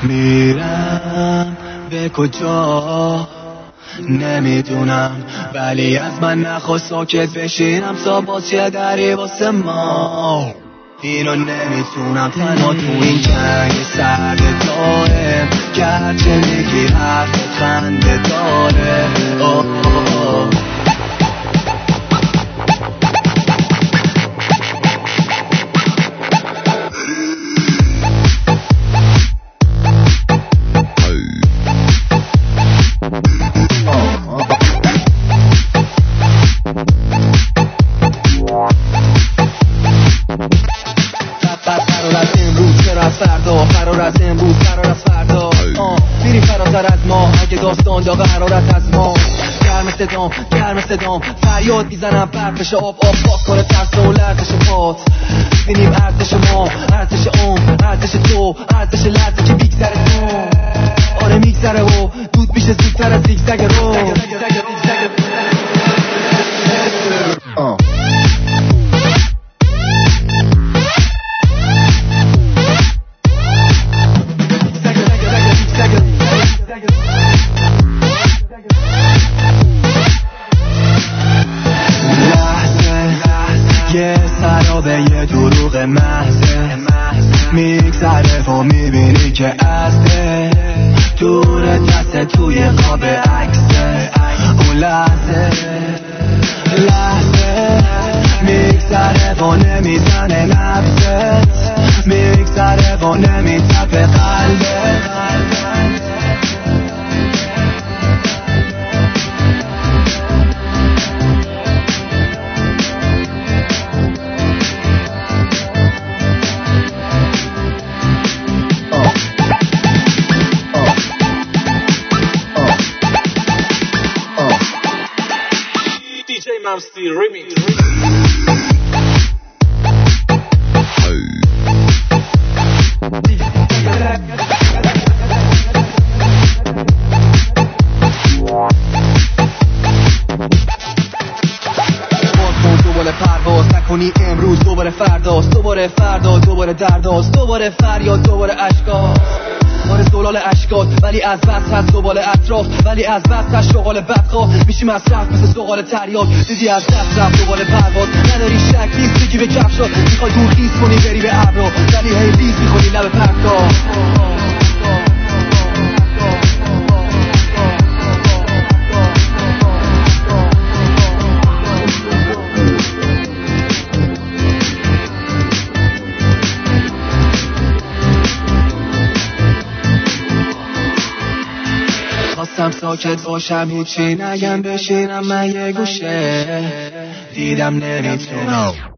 میرم به کجا نمیدونم، ولی از من نخواست ساکت بشینم تا باز یه دری واسه ما. اینو نمیتونم تنها تو این جنگ سرد دارم، که هرچه میگی حرفت خنده داره. فرار از امروز، فرار از فردا، میری فراتر از ما. اگه داستان داغ حرارت از ما، گرم صدام فریاد میزنم برف بشه آب پاک کنه ترس و لرزش پات. بینیم ارزش ما، ارزش ارزش تو، ارزش لحظه که میگذره تو. آره میگذره و دود میشه زودتر از زیگزگ رو. یه سرابه یه دروغ محضه میگذره و میبینی که ازده دور دست توی قاب عکسه. اون لحظه میگذره و نمیزنه نبضت، میگذره و نمیتپه قلبت. Mamsi remix. دوباره پرواز نکنی امروز، دوباره فرداست، دوباره فردا، دوباره درداست، دوباره فریاد، دوباره اشکاست. آره زلال اشکات ولی از بس هست دوباره اطراف، ولی از بس هست شغال بدخواه میشیم از رفت مثل سغال تریاک. دیدی از دست رفت دوباره پرواز، نداری شک نیست بگی به کفشا، میخوای دور خیز کنی بری به ابرا، ولی هی ریز میخونی لب پرکا. خواستم ساکت باشم هیچی نگم بشینم من یه گوشه، دیدم نمیتونم.